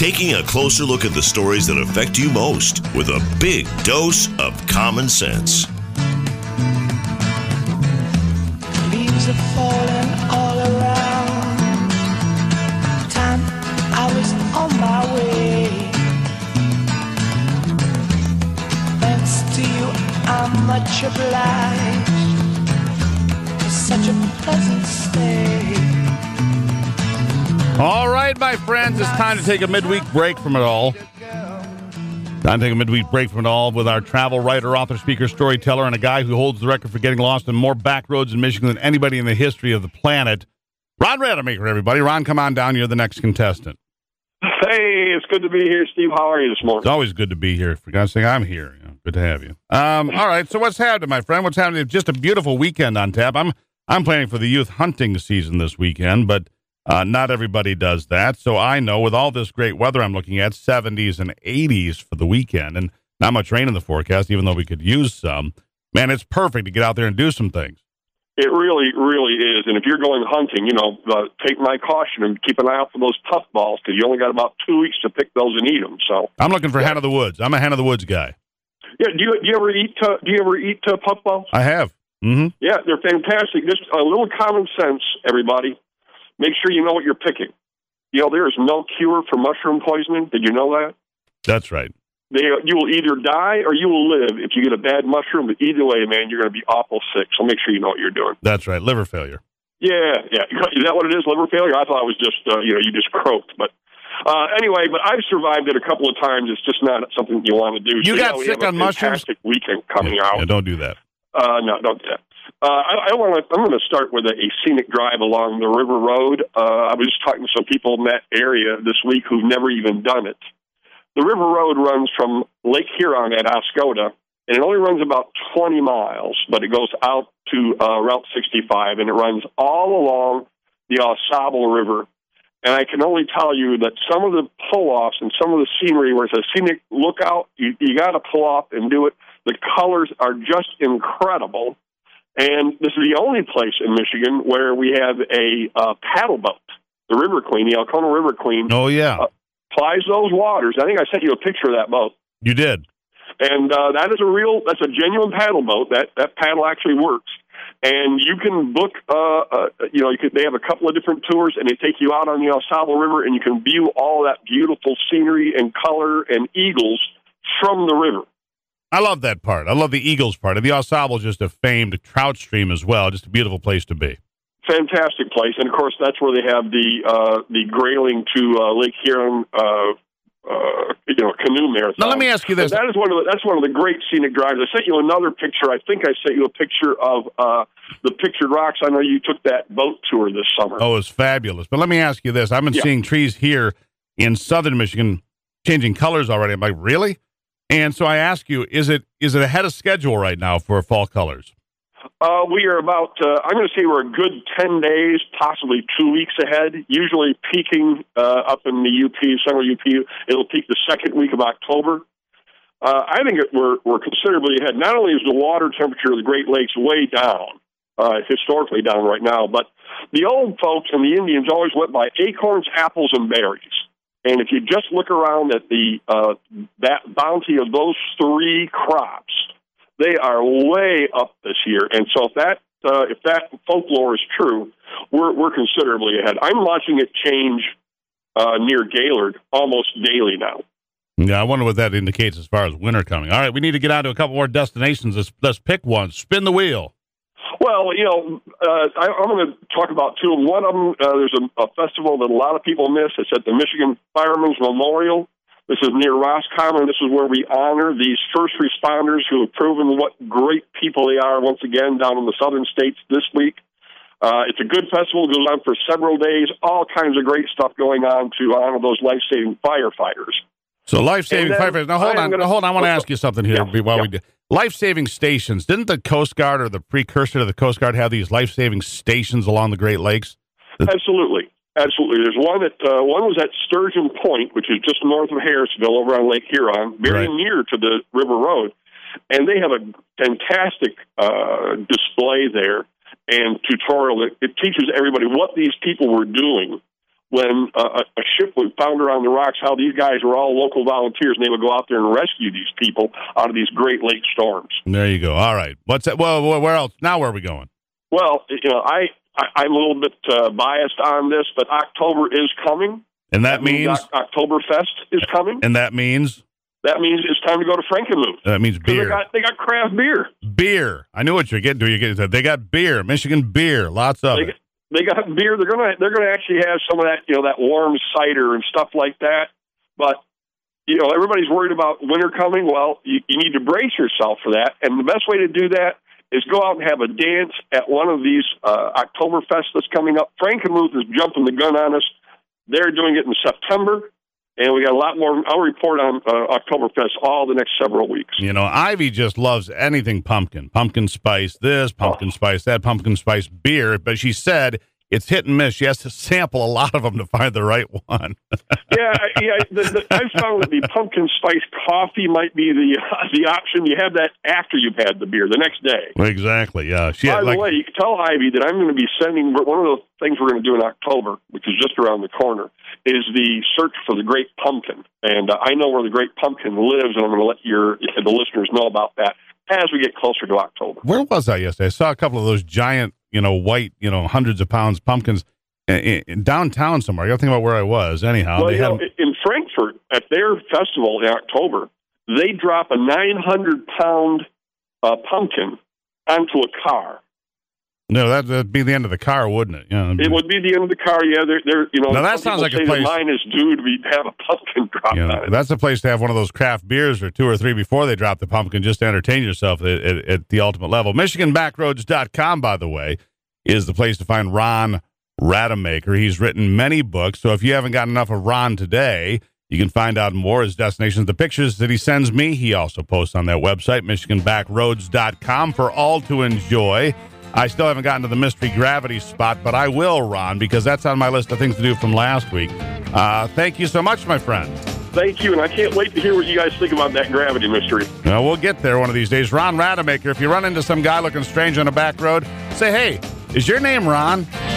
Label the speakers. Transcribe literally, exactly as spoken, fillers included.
Speaker 1: taking a closer look at the stories that affect you most with a big dose of common sense.
Speaker 2: Leaves are falling all around. Time I was on my way. Thanks to you, I'm much obliged for such a pleasant stay.
Speaker 3: All right, my friends, it's time to take a midweek break from it all. Time to take a midweek break from it all with our travel writer, author, speaker, storyteller, and a guy who holds the record for getting lost in more back roads in Michigan than anybody in the history of the planet. Ron Rademacher, everybody. Ron, come on down. You're the next contestant.
Speaker 4: Hey, it's good to be here, Steve. How are you this morning?
Speaker 3: It's always good to be here. For God's sake, I'm here. You know, good to have you. Um, all right, so what's happening, my friend? What's happening? Just a beautiful weekend on tap. I'm I'm planning for the youth hunting season this weekend, but Uh, not everybody does that, so I know with all this great weather I'm looking at, seventies and eighties for the weekend, and not much rain in the forecast, even though we could use some. Man, it's perfect to get out there and do some things.
Speaker 4: It really, really is. And if you're going hunting, you know, uh, take my caution and keep an eye out for those tough balls, because you only got about two weeks to pick those and eat them. So
Speaker 3: I'm looking for yeah. hen of the woods. I'm a hen of the woods guy.
Speaker 4: Yeah. Do you do you ever eat uh, Do you ever eat uh, puffballs?
Speaker 3: I have. Mm-hmm.
Speaker 4: Yeah, they're fantastic. Just a little common sense, everybody. Make sure you know what you're picking. You know, there is no cure for mushroom poisoning. Did you know that?
Speaker 3: That's right.
Speaker 4: They, you will either die or you will live if you get a bad mushroom. But either way, man, you're going to be awful sick. So make sure you know what you're doing.
Speaker 3: That's right. Liver failure.
Speaker 4: Yeah, yeah. Is that what it is, liver failure? I thought it was just, uh, you know, you just croaked. But uh, anyway, but I've survived it a couple of times. It's just not something you want to do.
Speaker 3: You
Speaker 4: so,
Speaker 3: got
Speaker 4: yeah,
Speaker 3: sick on mushrooms?
Speaker 4: Fantastic weekend coming
Speaker 3: yeah,
Speaker 4: out.
Speaker 3: Yeah, don't do that.
Speaker 4: Uh, no, don't do that. Uh, I, I want to. I'm going to start with a, a scenic drive along the River Road. Uh, I was just talking to some people in that area this week who've never even done it. The River Road runs from Lake Huron at Oscoda, and it only runs about twenty miles, but it goes out to uh, Route sixty-five, and it runs all along the Au Sable River. And I can only tell you that some of the pull-offs and some of the scenery where it's a scenic lookout, you, you got to pull off and do it. The colors are just incredible. And this is the only place in Michigan where we have a uh, paddle boat. The River Queen, the Alcona River Queen.
Speaker 3: Oh, yeah.
Speaker 4: Uh, plies those waters. I think I sent you a picture of that boat.
Speaker 3: You did.
Speaker 4: And uh, that is a real, that's a genuine paddle boat. That that paddle actually works. And you can book, uh, uh, you know, you could, they have a couple of different tours, and they take you out on the Au Sable River, and you can view all that beautiful scenery and color and eagles from the river.
Speaker 3: I love that part. I love the Eagles part. And the Au Sable is just a famed trout stream as well. Just a beautiful place to be.
Speaker 4: Fantastic place. And, of course, that's where they have the uh, the grailing to uh, Lake Huron, uh, uh, you know, canoe marathon.
Speaker 3: Now, let me ask you this.
Speaker 4: And that is one of the, that's one of the great scenic drives. I sent you another picture. I think I sent you a picture of uh, the Pictured Rocks. I know you took that boat tour this summer.
Speaker 3: Oh, it's fabulous. But let me ask you this. I've been yeah. seeing trees here in southern Michigan changing colors already. I'm like, really? And so I ask you, is it is it ahead of schedule right now for fall colors?
Speaker 4: Uh, we are about, uh, I'm going to say we're a good ten days, possibly two weeks ahead, usually peaking uh, up in the U P, central U P. It'll peak the second week of October. Uh, I think it, we're, we're considerably ahead. Not only is the water temperature of the Great Lakes way down, uh, historically down right now, but the old folks and the Indians always went by acorns, apples, and berries. And if you just look around at the uh, that bounty of those three crops, they are way up this year. And so if that uh, if that folklore is true, we're we're considerably ahead. I'm watching it change uh, near Gaylord almost daily now.
Speaker 3: Yeah, I wonder what that indicates as far as winter coming. All right, we need to get on to a couple more destinations. Let's let's pick one. Spin the wheel.
Speaker 4: Well, you know, uh, I, I'm going to talk about two. One of them, uh, there's a, a festival that a lot of people miss. It's at the Michigan Firemen's Memorial. This is near Roscommon. This is where we honor these first responders who have proven what great people they are once again down in the southern states this week. Uh, it's a good festival. It goes on for several days. All kinds of great stuff going on to honor those life-saving firefighters.
Speaker 3: So life-saving firefighters. Now, hold on. Gonna, hold on. I want to ask you something here yeah, while yeah. we do. Life-saving stations. Didn't the Coast Guard or the precursor to the Coast Guard have these life-saving stations along the Great Lakes?
Speaker 4: Absolutely. Absolutely. There's one that uh, one was at Sturgeon Point, which is just north of Harrisville over on Lake Huron, very right. near to the River Road. And they have a fantastic uh, display there and tutorial that it teaches everybody what these people were doing when uh, a ship was founder on the rocks, how these guys were all local volunteers, and they would go out there and rescue these people out of these Great Lake storms.
Speaker 3: There you go. All right. What's that? Well, where else? Now where are we going?
Speaker 4: Well, you know, I, I, I'm a little bit uh, biased on this, but October is coming.
Speaker 3: And that, that means? means
Speaker 4: Oktoberfest is coming.
Speaker 3: And that means?
Speaker 4: That means it's time to go to Frankenmuth.
Speaker 3: That means beer.
Speaker 4: They got, they got craft beer.
Speaker 3: Beer. I knew what you're getting to. You're getting to. They got beer. Michigan beer. Lots of
Speaker 4: they,
Speaker 3: it.
Speaker 4: They got beer. They're gonna they're gonna actually have some of that, you know, that warm cider and stuff like that. But you know, everybody's worried about winter coming. Well, you, you need to brace yourself for that. And the best way to do that is go out and have a dance at one of these uh, Oktoberfest that's coming up. Frankenmuth is jumping the gun on us. They're doing it in September. And we got a lot more. I'll report on uh, Oktoberfest all the next several weeks.
Speaker 3: You know, Ivy just loves anything pumpkin. Pumpkin spice this, pumpkin oh. spice that, pumpkin spice beer. But she said it's hit and miss. She has to sample a lot of them to find the right one.
Speaker 4: yeah, yeah. The, the, I found that the pumpkin spice coffee might be the uh, the option. You have that after you've had the beer, the next day.
Speaker 3: Exactly, yeah. She
Speaker 4: By
Speaker 3: had,
Speaker 4: the
Speaker 3: like,
Speaker 4: way, you can tell Ivy that I'm going to be sending, one of the things we're going to do in October, which is just around the corner, is the search for the Great Pumpkin. And uh, I know where the Great Pumpkin lives, and I'm going to let your the listeners know about that as we get closer to October.
Speaker 3: Where was I yesterday? I saw a couple of those giant, you know, white, you know, hundreds of pounds pumpkins in, in downtown somewhere. I got to think about where I was. Anyhow,
Speaker 4: well,
Speaker 3: they
Speaker 4: you
Speaker 3: had
Speaker 4: know, in Frankfurt, at their festival in October, they drop a nine hundred pound uh, pumpkin onto a car.
Speaker 3: No, that, that'd be the end of the car, wouldn't it? Yeah,
Speaker 4: it would be the end of the car. Yeah, they're, they're you know.
Speaker 3: Now that sounds like a place.
Speaker 4: Mine is due to be have a pumpkin drop
Speaker 3: you know,
Speaker 4: on it.
Speaker 3: That's a place to have one of those craft beers or two or three before they drop the pumpkin, just to entertain yourself at, at, at the ultimate level. Michigan Backroads dot com, by the way, is the place to find Ron Rademacher. He's written many books, so if you haven't got enough of Ron today, you can find out more. His destinations, the pictures that he sends me, he also posts on that website, Michigan Backroads dot com, for all to enjoy. I still haven't gotten to the mystery gravity spot, but I will, Ron, because that's on my list of things to do from last week. Uh, thank you so much, my friend.
Speaker 4: Thank you, and I can't wait to hear what you guys think about that gravity mystery.
Speaker 3: Uh, we'll get there one of these days. Ron Rademacher, if you run into some guy looking strange on a back road, say, hey, is your name Ron?